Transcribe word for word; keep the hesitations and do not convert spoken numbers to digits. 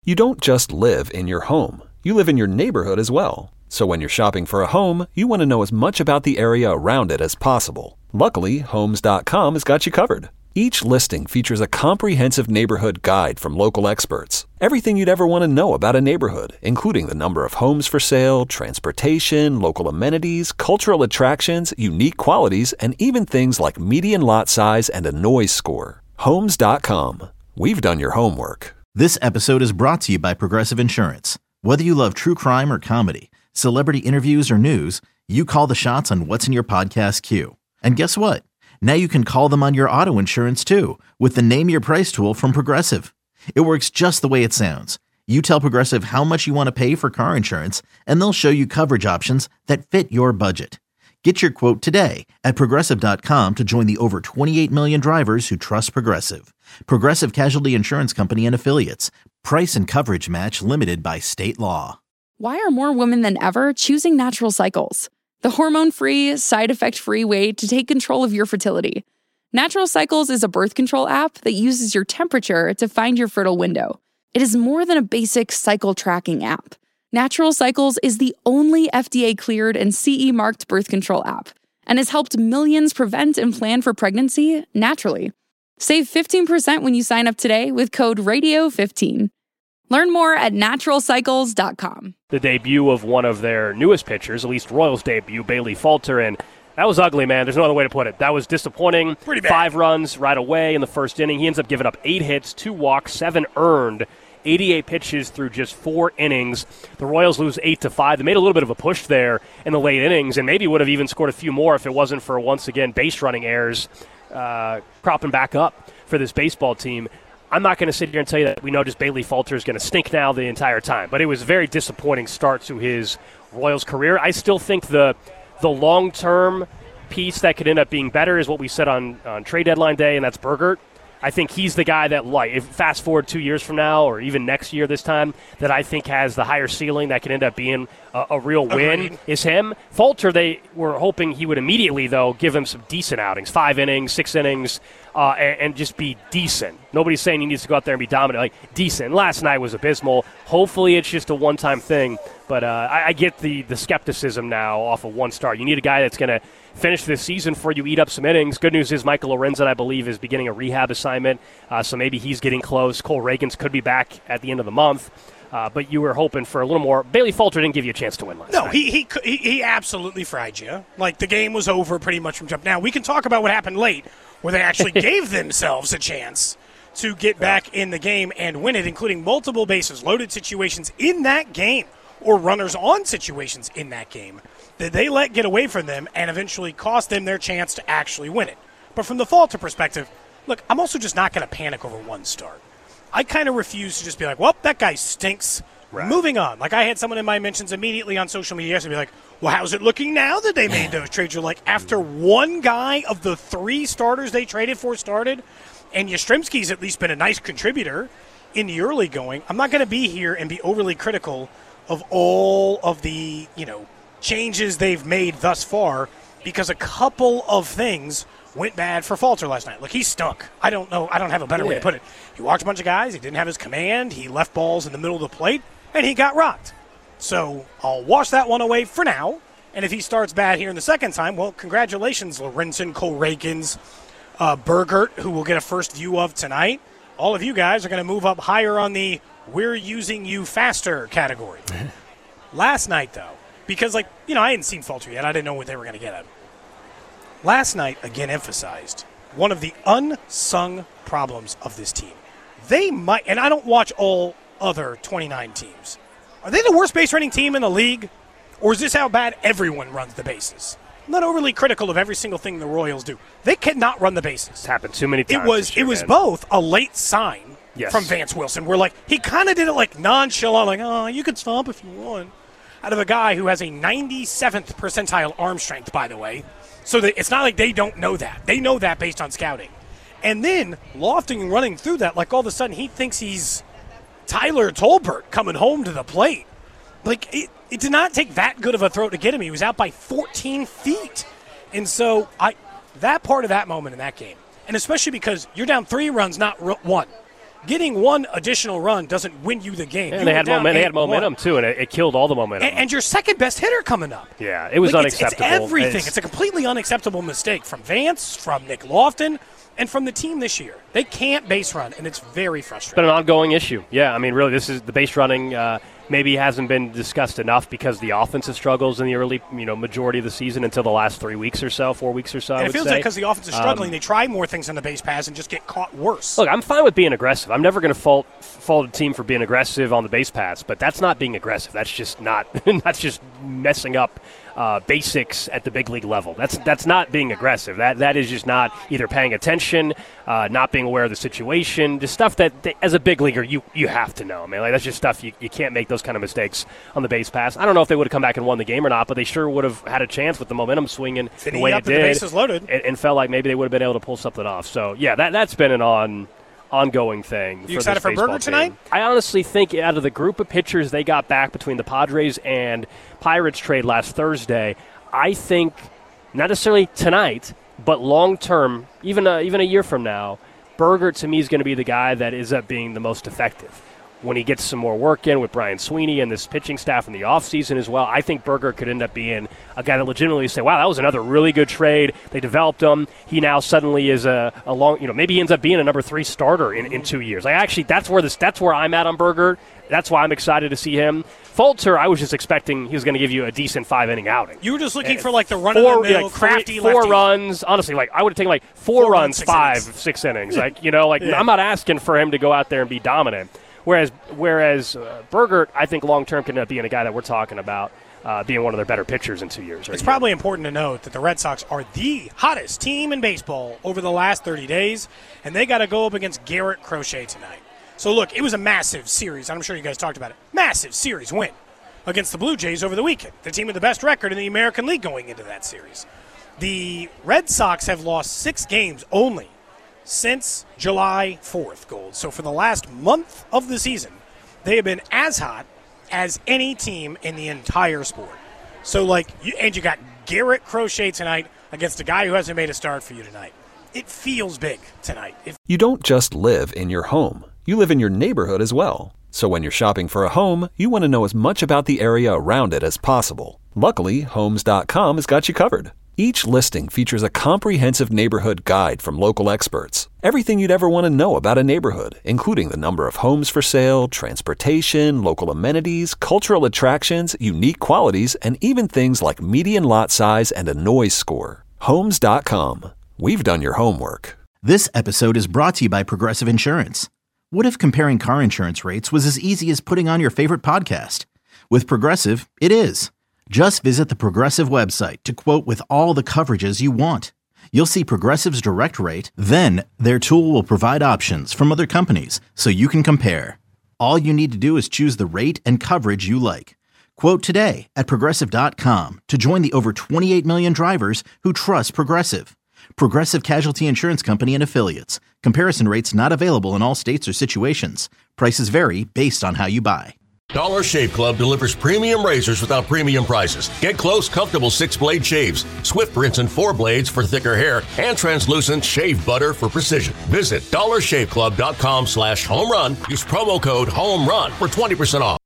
You don't just live in your home. You live in your neighborhood as well. So when you're shopping for a home, you want to know as much about the area around it as possible. Luckily, Homes dot com has got you covered. Each listing features a comprehensive neighborhood guide from local experts. Everything you'd ever want to know about a neighborhood, including the number of homes for sale, transportation, local amenities, cultural attractions, unique qualities, and even things like median lot size and a noise score. Homes dot com. We've done your homework. This episode is brought to you by Progressive Insurance. Whether you love true crime or comedy, celebrity interviews or news, you call the shots on what's in your podcast queue. And guess what? Now you can call them on your auto insurance too with the Name Your Price tool from Progressive. It works just the way it sounds. You tell Progressive how much you want to pay for car insurance, and they'll show you coverage options that fit your budget. Get your quote today at Progressive dot com to join the over twenty-eight million drivers who trust Progressive. Progressive Casualty Insurance Company and Affiliates. Price and coverage match limited by state law. Why are more women than ever choosing Natural Cycles? The hormone-free, side-effect-free way to take control of your fertility. Natural Cycles is a birth control app that uses your temperature to find your fertile window. It is more than a basic cycle tracking app. Natural Cycles is the only F D A-cleared and C E-marked birth control app and has helped millions prevent and plan for pregnancy naturally. Save fifteen percent when you sign up today with code radio fifteen. Learn more at natural cycles dot com. The debut of one of their newest pitchers, at least Royals' debut, Bailey Falter, and that was ugly, man. There's no other way to put it. That was disappointing. Pretty bad. Five runs right away in the first inning. He ends up giving up eight hits, two walks, seven earned, eighty-eight pitches through just four innings. The Royals lose eight to five. They made a little bit of a push there in the late innings, and maybe would have even scored a few more if it wasn't for, once again, base running errors uh, cropping back up for this baseball team. I'm not going to sit here and tell you that we know just Bailey Falter is going to stink now the entire time, but it was a very disappointing start to his Royals career. I still think the the long-term piece that could end up being better is what we said on, on trade deadline day, and that's Burgert. I think he's the guy that, like, if fast forward two years from now or even next year this time, that I think has the higher ceiling that can end up being a, a real win. Agreed. Is him. Falter, they were hoping he would immediately, though, give him some decent outings, five innings, six innings, uh, and, and just be decent. Nobody's saying he needs to go out there and be dominant, like decent. Last night was abysmal. Hopefully it's just a one-time thing, but uh, I, I get the, the skepticism now off of one start. You need a guy that's going to finish this season before you eat up some innings. Good news is Michael Lorenzen, I believe, is beginning a rehab assignment, uh, so maybe he's getting close. Cole Reagans could be back at the end of the month, uh, but you were hoping for a little more. Bailey Falter didn't give you a chance to win last no, night. he, he he he absolutely fried you. Like, the game was over pretty much from jump. Now, we can talk about what happened late, where they actually gave themselves a chance to get back in the game and win it, including multiple bases, loaded situations in that game, or runners-on situations in that game, that they let get away from them and eventually cost them their chance to actually win it. But from the Falter perspective, look, I'm also just not going to panic over one start. I kind of refuse to just be like, well, that guy stinks. Right. Moving on. Like, I had someone in my mentions immediately on social media yesterday be like, well, how's it looking now that they made those trades? You're like, after one guy of the three starters they traded for started, and Yastrzemski's at least been a nice contributor in the early going, I'm not going to be here and be overly critical of all of the, you know, changes they've made thus far, because a couple of things went bad for Falter last night. Look, he stunk. I don't know. I don't have a better yeah. way to put it. He walked a bunch of guys. He didn't have his command. He left balls in the middle of the plate, and he got rocked. So I'll wash that one away for now. And if he starts bad here in the second time, well, congratulations, Lorenzen, Cole Reagans, uh, Burgert, who we'll get a first view of tonight. All of you guys are going to move up higher on the we're using you faster category. Last night, though, because, like, you know, I hadn't seen Falter yet. I didn't know what they were going to get at him. Last night, again, emphasized one of the unsung problems of this team. They might, and I don't watch all other twenty-nine teams. Are they the worst base running team in the league? Or is this how bad everyone runs the bases? I'm not overly critical of every single thing the Royals do. They cannot run the bases. It's happened too many times. It was, year, it was man. both a late sign yes. from Vance Wilson, where, like, he kind of did it, like, nonchalant, like, oh, you could stop if you want, out of a guy who has a ninety-seventh percentile arm strength, by the way. So that it's not like they don't know that. They know that based on scouting. And then lofting and running through that, like, all of a sudden he thinks he's Tyler Tolbert coming home to the plate. Like, it, it did not take that good of a throw to get him. He was out by fourteen feet. And so I that part of that moment in that game, and especially because you're down three runs, not one. getting one additional run doesn't win you the game. And you they had, moment, they had eight one. momentum, too, and it, it killed all the momentum. And, and your second best hitter coming up. Yeah, it was like, unacceptable. It's, it's everything. It's, it's a completely unacceptable mistake from Vance, from Nick Lofton, and from the team this year. They can't base run, and it's very frustrating. It's been an ongoing issue. Yeah, I mean, really, this is the base running uh, maybe hasn't been discussed enough because the offensive struggles in the early, you know, majority of the season until the last three weeks or so, four weeks or so, and I it would feels say. like because the offense is struggling, um, they try more things on the base pass and just get caught worse. Look, I'm fine with being aggressive. I'm never going to fault fault a team for being aggressive on the base pass, but that's not being aggressive. That's just not. That's just messing up uh, basics at the big league level. That's that's not being aggressive. That that is just not either paying attention, uh, not being aware of the situation, just stuff that, that as a big leaguer you you have to know. Man, like that's just stuff you you can't make those kind of mistakes on the base pass. I don't know if they would have come back and won the game or not, but they sure would have had a chance with the momentum swinging Finny the way up it did. and the bases loaded. And, and felt like maybe they would have been able to pull something off. So yeah, that that's been an on. ongoing thing. You for excited this for baseball Burger team. tonight? I honestly think out of the group of pitchers they got back between the Padres and Pirates trade last Thursday, I think not necessarily tonight, but long term, even a, even a year from now, Burger to me is going to be the guy that ends up being the most effective. When he gets some more work in with Brian Sweeney and this pitching staff in the offseason as well, I think Burger could end up being a guy that legitimately say, wow, that was another really good trade. They developed him. He now suddenly is a, a long, you know, maybe he ends up being a number three starter in, in two years. Like actually, that's where this, that's where I'm at on Burger. That's why I'm excited to see him. Fulter, I was just expecting he was going to give you a decent five-inning outing. You were just looking And for like the four, run-of-the-mill, like crafty four lefty. runs. Honestly, like I would have taken like four, Four runs, runs, six five, innings. six innings. Like you know, like Yeah. I'm not asking for him to go out there and be dominant. Whereas, whereas uh, Burger, I think long term can end up being a guy that we're talking about uh, being one of their better pitchers in two years. It's probably important to note that the Red Sox are the hottest team in baseball over the last thirty days, and they got to go up against Garrett Crochet tonight. So, look, it was a massive series. I'm sure you guys talked about it. Massive series win against the Blue Jays over the weekend, the team with the best record in the American League going into that series. The Red Sox have lost six games only since July fourth, Gold. So for the last month of the season, they have been as hot as any team in the entire sport. So, like, you, and you got Garrett Crochet tonight against a guy who hasn't made a start for you tonight. It feels big tonight. It You don't just live in your home. You live in your neighborhood as well. So when you're shopping for a home, you want to know as much about the area around it as possible. Luckily, Homes dot com has got you covered. Each listing features a comprehensive neighborhood guide from local experts. Everything you'd ever want to know about a neighborhood, including the number of homes for sale, transportation, local amenities, cultural attractions, unique qualities, and even things like median lot size and a noise score. Homes dot com. We've done your homework. This episode is brought to you by Progressive Insurance. What if comparing car insurance rates was as easy as putting on your favorite podcast? With Progressive, it is. Just visit the Progressive website to quote with all the coverages you want. You'll see Progressive's direct rate, then their tool will provide options from other companies so you can compare. All you need to do is choose the rate and coverage you like. Quote today at Progressive dot com to join the over twenty-eight million drivers who trust Progressive. Progressive Casualty Insurance Company and Affiliates. Comparison rates not available in all states or situations. Prices vary based on how you buy. Dollar Shave Club delivers premium razors without premium prices. Get close, comfortable six-blade shaves, swift rinse and four blades for thicker hair, and translucent shave butter for precision. Visit dollar shave club dot com slash home run. Use promo code HOME RUN for twenty percent off.